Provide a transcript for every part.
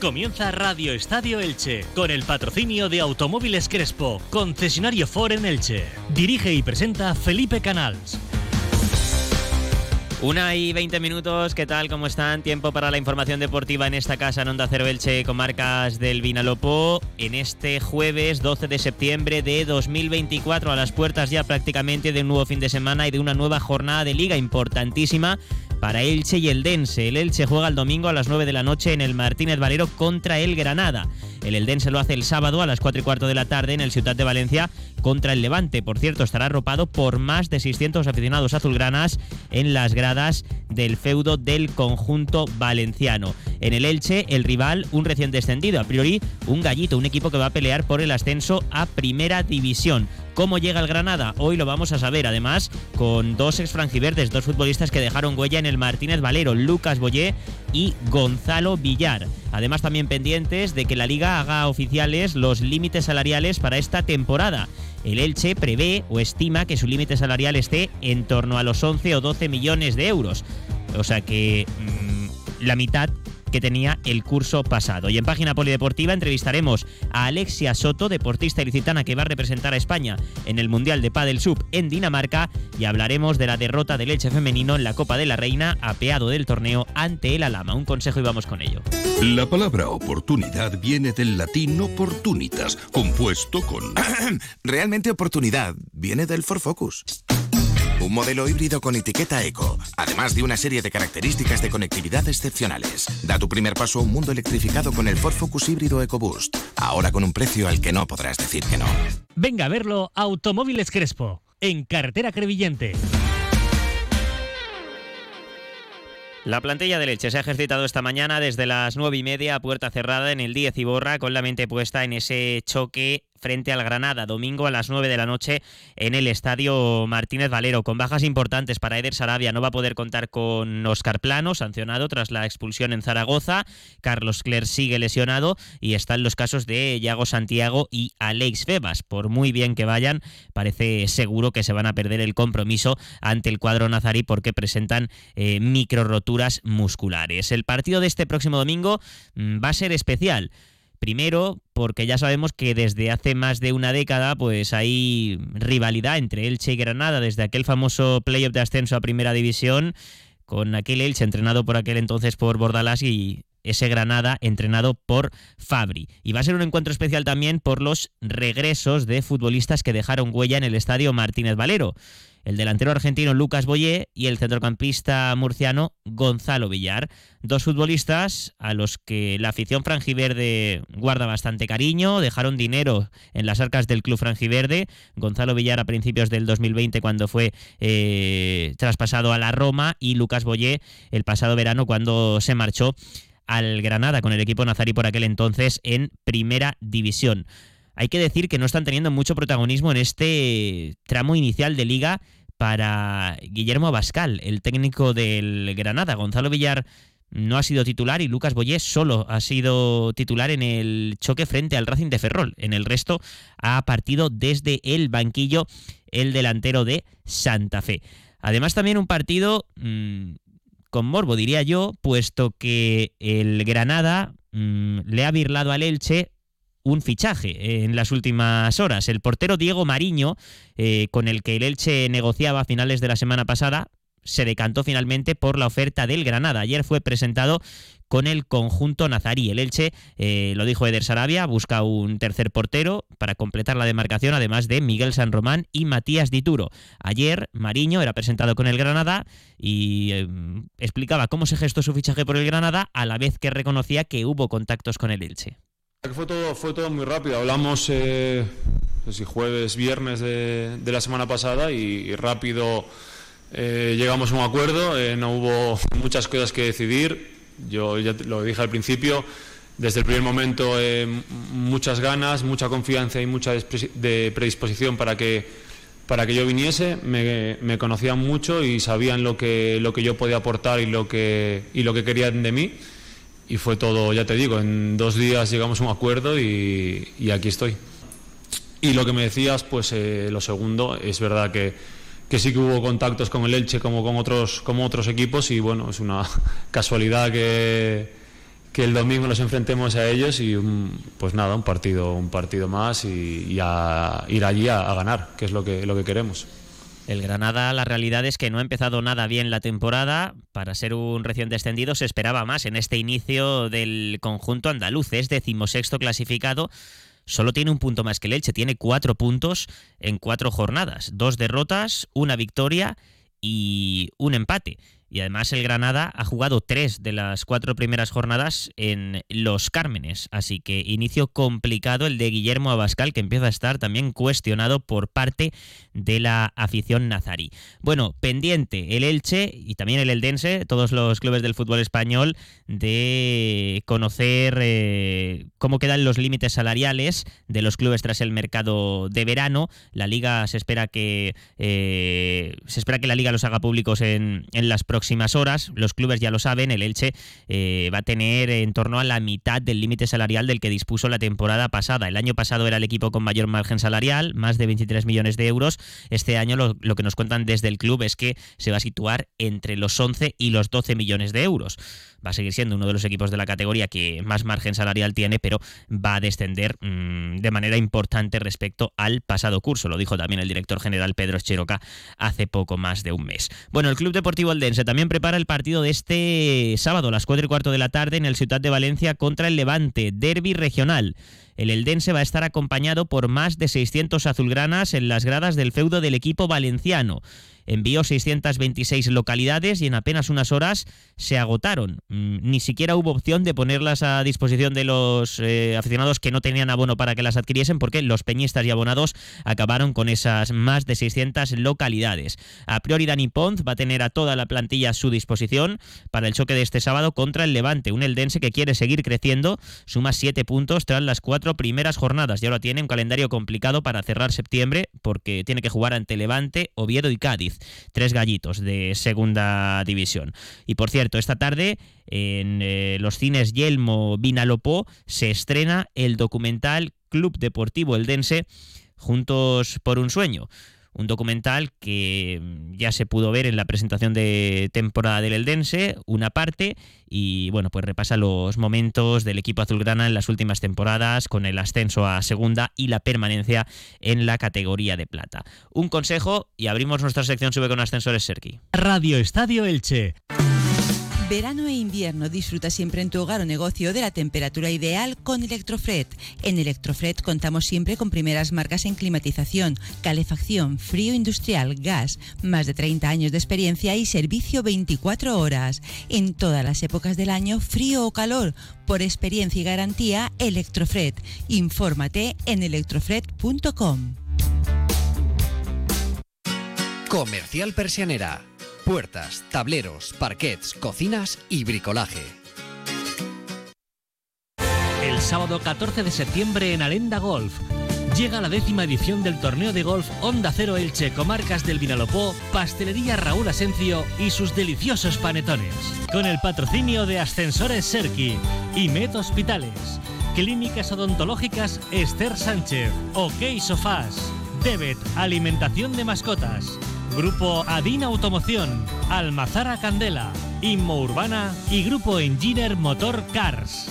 Comienza Radio Estadio Elche, con el patrocinio de Automóviles Crespo, concesionario Ford en Elche. Dirige y presenta Felipe Canals. 1:20, ¿qué tal? ¿Cómo están? Tiempo para la información deportiva en esta casa en Onda Cero Elche, comarcas del Vinalopó, en este jueves 12 de septiembre de 2024, a las puertas ya prácticamente de un nuevo fin de semana y de una nueva jornada de liga importantísima para Elche y Eldense. El Elche juega el domingo a las 9 de la noche en el Martínez Valero contra el Granada. El Eldense lo hace el sábado a las 4:15 de la tarde en el Ciutat de Valencia contra el Levante. Por cierto, estará arropado por más de 600 aficionados azulgranas en las gradas del feudo del conjunto valenciano. En el Elche, el rival, un recién descendido, a priori un gallito, un equipo que va a pelear por el ascenso a Primera División. ¿Cómo llega el Granada? Hoy lo vamos a saber, además, con dos exfranjiverdes, dos futbolistas que dejaron huella en el Martínez Valero, Lucas Boyé y Gonzalo Villar. Además, también pendientes de que la Liga haga oficiales los límites salariales para esta temporada. El Elche prevé o estima que su límite salarial esté en torno a los 11 o 12 millones de euros. O sea que la mitad que tenía el curso pasado. Y en Página Polideportiva entrevistaremos a Alexia Soto, deportista ilicitana que va a representar a España en el Mundial de Pádel Sub en Dinamarca, y hablaremos de la derrota del Elche femenino en la Copa de la Reina, apeado del torneo ante el Alhama. Un consejo y vamos con ello. La palabra oportunidad viene del latín opportunitas, compuesto con... Realmente oportunidad viene del Ford Focus. Un modelo híbrido con etiqueta eco, además de una serie de características de conectividad excepcionales. Da tu primer paso a un mundo electrificado con el Ford Focus híbrido EcoBoost, ahora con un precio al que no podrás decir que no. Venga a verlo a Automóviles Crespo, en carretera Crevillente. La plantilla del Elche se ha ejercitado esta mañana desde las 9:30 a puerta cerrada en el Díez Iborra, con la mente puesta en ese choque frente al Granada, domingo a las 9 de la noche en el Estadio Martínez Valero, con bajas importantes para Eder Sarabia. No va a poder contar con Óscar Plano, sancionado tras la expulsión en Zaragoza. Carlos Cler sigue lesionado y están los casos de Yago Santiago y Alex Febas. Por muy bien que vayan, parece seguro que se van a perder el compromiso ante el cuadro nazarí porque presentan micro roturas musculares. El partido de este próximo domingo va a ser especial. Primero, porque ya sabemos que desde hace más de una década pues hay rivalidad entre Elche y Granada, desde aquel famoso playoff de ascenso a Primera División, con aquel Elche entrenado por aquel entonces por Bordalás y ese Granada entrenado por Fabri. Y va a ser un encuentro especial también por los regresos de futbolistas que dejaron huella en el Estadio Martínez Valero. El delantero argentino Lucas Boyé y el centrocampista murciano Gonzalo Villar. Dos futbolistas a los que la afición franjiverde guarda bastante cariño, dejaron dinero en las arcas del club franjiverde. Gonzalo Villar a principios del 2020 cuando fue traspasado a la Roma, y Lucas Boyé el pasado verano cuando se marchó al Granada con el equipo nazarí por aquel entonces en Primera División. Hay que decir que no están teniendo mucho protagonismo en este tramo inicial de liga para Guillermo Abascal, el técnico del Granada. Gonzalo Villar no ha sido titular y Lucas Boyé solo ha sido titular en el choque frente al Racing de Ferrol. En el resto ha partido desde el banquillo el delantero de Santa Fe. Además, también un partido con morbo, diría yo, puesto que el Granada le ha birlado al Elche un fichaje en las últimas horas. El portero Diego Mariño, con el que el Elche negociaba a finales de la semana pasada, se decantó finalmente por la oferta del Granada. Ayer fue presentado con el conjunto nazarí. El Elche, lo dijo Eder Sarabia, busca un tercer portero para completar la demarcación, además de Miguel San Román y Matías Dituro. Ayer Mariño era presentado con el Granada y explicaba cómo se gestó su fichaje por el Granada, a la vez que reconocía que hubo contactos con el Elche. Fue todo muy rápido. Hablamos jueves, viernes de la semana pasada y rápido llegamos a un acuerdo. No hubo muchas cosas que decidir. Yo ya lo dije al principio, desde el primer momento muchas ganas, mucha confianza y mucha predisposición para que yo viniese. Me conocían mucho y sabían lo que yo podía aportar y lo que querían de mí. Y fue todo, ya te digo, en 2 días llegamos a un acuerdo y aquí estoy. Y lo que me decías, pues lo segundo, es verdad que sí que hubo contactos con el Elche como otros equipos, y bueno, es una casualidad que el domingo nos enfrentemos a ellos y un partido más y a ir allí a ganar, que es lo que queremos. El Granada, la realidad es que no ha empezado nada bien la temporada. Para ser un recién descendido se esperaba más en este inicio del conjunto andaluz. Es 16º clasificado. Solo tiene un punto más que el Elche. Tiene 4 puntos en 4 jornadas. 2 derrotas, 1 victoria y 1 empate. Y además el Granada ha jugado 3 de las 4 primeras jornadas en Los Cármenes. Así que inicio complicado el de Guillermo Abascal, que empieza a estar también cuestionado por parte de la afición nazarí. Bueno, pendiente el Elche y también el Eldense, todos los clubes del fútbol español, de conocer cómo quedan los límites salariales de los clubes tras el mercado de verano. La Liga se espera que la Liga los haga públicos en las próximas horas. Los clubes ya lo saben, el Elche va a tener en torno a la mitad del límite salarial del que dispuso la temporada pasada. El año pasado era el equipo con mayor margen salarial, más de 23 millones de euros. Este año lo que nos cuentan desde el club es que se va a situar entre los 11 y los 12 millones de euros. Va a seguir siendo uno de los equipos de la categoría que más margen salarial tiene, pero va a descender de manera importante respecto al pasado curso. Lo dijo también el director general Pedro Eschiroca hace poco más de un mes. Bueno, el Club Deportivo Eldense también prepara el partido de este sábado a las 4:15 de la tarde en el Ciutat de Valencia contra el Levante, derbi regional. El Eldense va a estar acompañado por más de 600 azulgranas en las gradas del feudo del equipo valenciano. Envió 626 localidades y en apenas unas horas se agotaron. Ni siquiera hubo opción de ponerlas a disposición de los aficionados que no tenían abono para que las adquiriesen, porque los peñistas y abonados acabaron con esas más de 600 localidades. A priori Dani Pons va a tener a toda la plantilla a su disposición para el choque de este sábado contra el Levante, un Eldense que quiere seguir creciendo, suma 7 puntos tras las 4 primeras jornadas y ahora tiene un calendario complicado para cerrar septiembre porque tiene que jugar ante Levante, Oviedo y Cádiz. 3 gallitos de segunda división. Y por cierto, esta tarde en los cines Yelmo Vinalopó se estrena el documental Club Deportivo Eldense, Juntos por un sueño. Un documental que ya se pudo ver en la presentación de temporada del Eldense, una parte, y bueno, pues repasa los momentos del equipo azulgrana en las últimas temporadas, con el ascenso a segunda y la permanencia en la categoría de plata. Un consejo y abrimos nuestra sección Sube con Ascensores Serki. Radio Estadio Elche. Verano e invierno, disfruta siempre en tu hogar o negocio de la temperatura ideal con Electrofred. En Electrofred contamos siempre con primeras marcas en climatización, calefacción, frío industrial, gas, más de 30 años de experiencia y servicio 24 horas. En todas las épocas del año, frío o calor, por experiencia y garantía, Electrofred. Infórmate en electrofred.com. Comercial Persianera. Puertas, tableros, parquets, cocinas y bricolaje. El sábado 14 de septiembre en Alenda Golf llega la 10ª edición del torneo de golf Onda Cero Elche, comarcas del Vinalopó, Pastelería Raúl Asencio y sus deliciosos panetones. Con el patrocinio de Ascensores Serki, Imet Hospitales, Clínicas Odontológicas Esther Sánchez, OK Sofás, Debet Alimentación de Mascotas, Grupo Adina Automoción, Almazara Candela, Inmo Urbana y Grupo Engineer Motor Cars.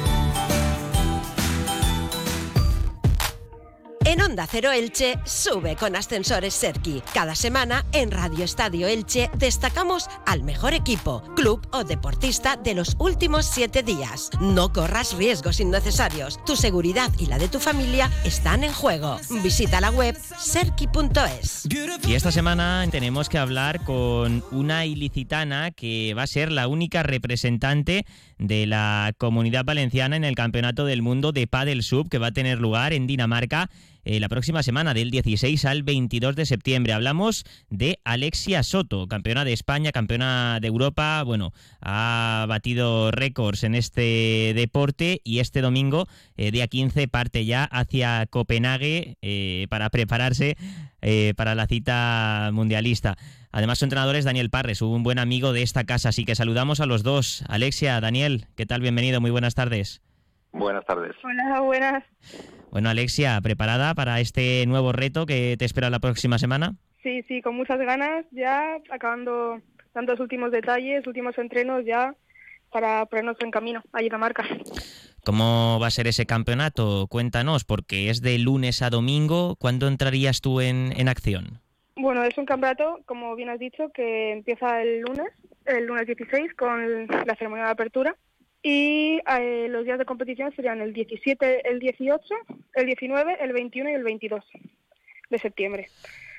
En Onda Cero Elche, sube con Ascensores Serki. Cada semana en Radio Estadio Elche destacamos al mejor equipo, club o deportista de los últimos 7 días. No corras riesgos innecesarios. Tu seguridad y la de tu familia están en juego. Visita la web serki.es. Y esta semana tenemos que hablar con una ilicitana que va a ser la única representante de la Comunidad Valenciana en el Campeonato del Mundo de Padel Sub, que va a tener lugar en Dinamarca la próxima semana, del 16 al 22 de septiembre. Hablamos de Alexia Soto, campeona de España, campeona de Europa. Bueno, ha batido récords en este deporte y este domingo, día 15, parte ya hacia Copenhague para prepararse para la cita mundialista. Además, su entrenador es Daniel Parres, un buen amigo de esta casa, así que saludamos a los dos. Alexia, Daniel, ¿qué tal? Bienvenido, muy buenas tardes. Buenas tardes. Hola, buenas. Bueno, Alexia, ¿preparada para este nuevo reto que te espera la próxima semana? Sí, con muchas ganas, ya acabando tantos últimos detalles, últimos entrenos ya para ponernos en camino a Dinamarca. ¿Cómo va a ser ese campeonato? Cuéntanos, porque es de lunes a domingo. ¿Cuándo entrarías tú en acción? Bueno, es un campeonato, como bien has dicho, que empieza el lunes 16 con la ceremonia de apertura. Y los días de competición serían el 17, el 18, el 19, el 21 y el 22 de septiembre.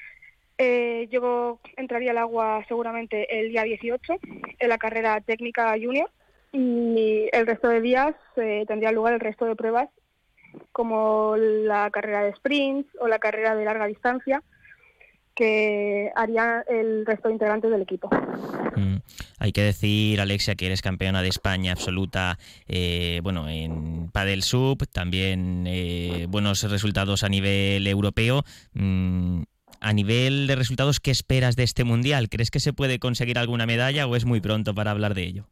Yo entraría al agua seguramente el día 18 en la carrera técnica junior y el resto de días tendría lugar el resto de pruebas como la carrera de sprints o la carrera de larga distancia que harían el resto de integrantes del equipo. Hay que decir, Alexia, que eres campeona de España absoluta, en pádel sub, también buenos resultados a nivel europeo. A nivel de resultados, ¿qué esperas de este mundial? ¿Crees que se puede conseguir alguna medalla o es muy pronto para hablar de ello?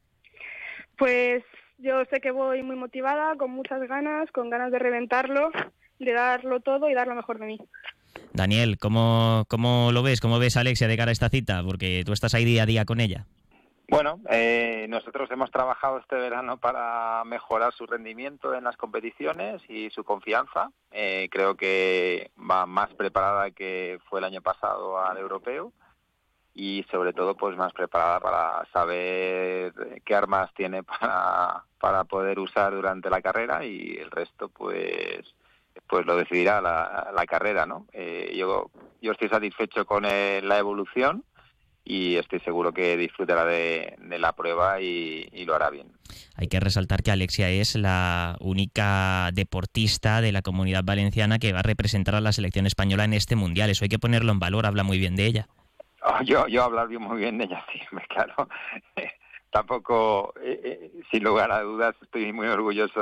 Pues yo sé que voy muy motivada, con muchas ganas, con ganas de reventarlo, de darlo todo y dar lo mejor de mí. Daniel, ¿cómo lo ves? ¿Cómo ves a Alexia de cara a esta cita? Porque tú estás ahí día a día con ella. Bueno, nosotros hemos trabajado este verano para mejorar su rendimiento en las competiciones y su confianza. Creo que va más preparada que fue el año pasado al europeo y sobre todo pues más preparada para saber qué armas tiene para poder usar durante la carrera y el resto pues lo decidirá la carrera, ¿no? Yo estoy satisfecho con la evolución y estoy seguro que disfrutará de la prueba y lo hará bien. Hay que resaltar que Alexia es la única deportista de la Comunidad Valenciana que va a representar a la selección española en este mundial. Eso hay que ponerlo en valor, habla muy bien de ella. Yo hablar muy bien de ella, sí, claro. Tampoco, sin lugar a dudas, estoy muy orgulloso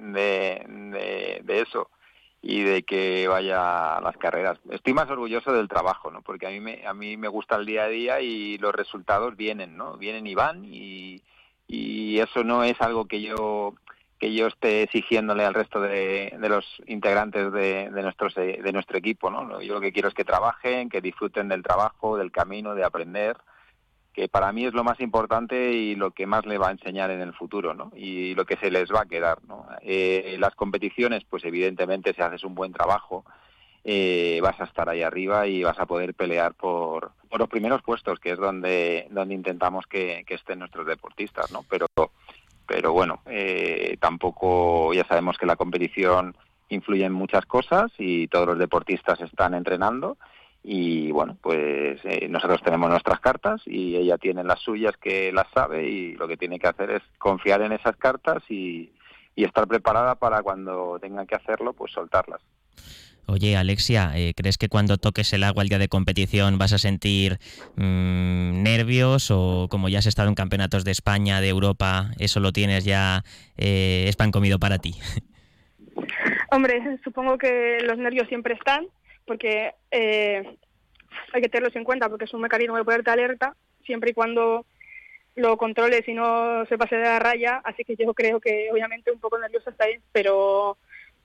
de eso y de que vaya a las carreras. Estoy más orgulloso del trabajo, ¿no? Porque a mí me gusta el día a día y los resultados vienen, ¿no? Vienen y van y eso no es algo que yo esté exigiéndole al resto de los integrantes de nuestro equipo, ¿no? Yo lo que quiero es que trabajen, que disfruten del trabajo, del camino, de aprender, que para mí es lo más importante y lo que más le va a enseñar en el futuro, ¿no? Y lo que se les va a quedar, ¿no? Las competiciones, pues evidentemente si haces un buen trabajo, vas a estar ahí arriba y vas a poder pelear por los primeros puestos, que es donde intentamos que estén nuestros deportistas, ¿no? Pero bueno, tampoco, ya sabemos que la competición influye en muchas cosas y todos los deportistas están entrenando. Y bueno, pues nosotros tenemos nuestras cartas y ella tiene las suyas que las sabe y lo que tiene que hacer es confiar en esas cartas y estar preparada para cuando tenga que hacerlo, pues soltarlas. Oye, Alexia, ¿crees que cuando toques el agua el día de competición vas a sentir nervios o como ya has estado en campeonatos de España, de Europa, eso lo tienes ya, es pan comido para ti? Hombre, supongo que los nervios siempre están, porque hay que tenerlos en cuenta porque es un mecanismo de ponerte alerta siempre y cuando lo controles y no se pase de la raya, así que yo creo que obviamente un poco nerviosa está bien, pero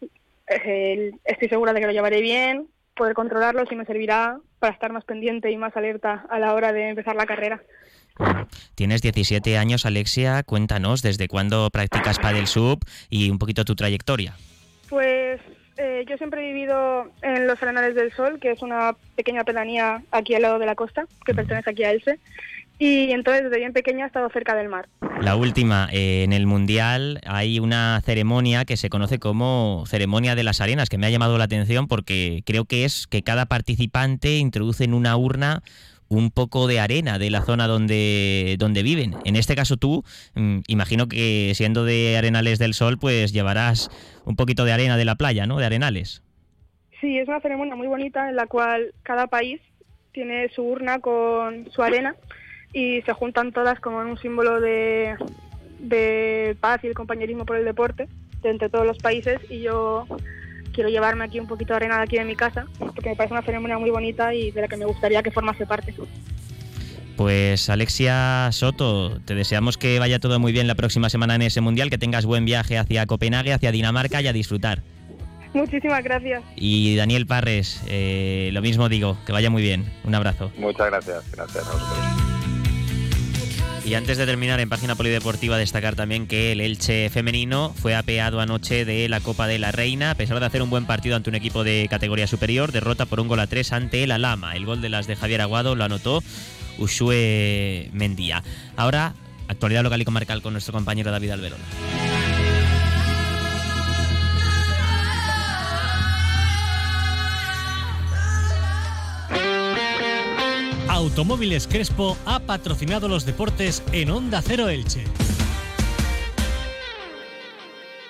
estoy segura de que lo llevaré bien, poder controlarlo sí me servirá para estar más pendiente y más alerta a la hora de empezar la carrera. Tienes 17 años, Alexia, cuéntanos desde cuándo practicas pádel sub y un poquito tu trayectoria. Pues yo siempre he vivido en los Arenales del Sol, que es una pequeña pedanía aquí al lado de la costa, que pertenece aquí a Elche, y entonces desde bien pequeña he estado cerca del mar. La última, en el Mundial hay una ceremonia que se conoce como Ceremonia de las Arenas, que me ha llamado la atención porque creo que es que cada participante introduce en una urna un poco de arena de la zona donde viven. En este caso tú, imagino que siendo de Arenales del Sol, pues llevarás un poquito de arena de la playa, ¿no? De Arenales. Sí, es una ceremonia muy bonita en la cual cada país tiene su urna con su arena y se juntan todas como en un símbolo de paz y el compañerismo por el deporte de entre todos los países, y yo quiero llevarme aquí un poquito de arena de aquí de mi casa porque me parece una ceremonia muy bonita y de la que me gustaría que formase parte. Pues Alexia Soto, te deseamos que vaya todo muy bien la próxima semana en ese Mundial, que tengas buen viaje hacia Copenhague, hacia Dinamarca y a disfrutar. Muchísimas gracias. Y Daniel Parres, lo mismo digo, que vaya muy bien. Un abrazo. Muchas gracias. Gracias a vosotros. Y antes de terminar, en página polideportiva, destacar también que el Elche femenino fue apeado anoche de la Copa de la Reina, a pesar de hacer un buen partido ante un equipo de categoría superior. Derrota por 1-3 ante el Alhama. El gol de las de Javier Aguado lo anotó Ushue Mendía. Ahora, actualidad local y comarcal con nuestro compañero David Alberón. Automóviles Crespo ha patrocinado los deportes en Onda Cero Elche.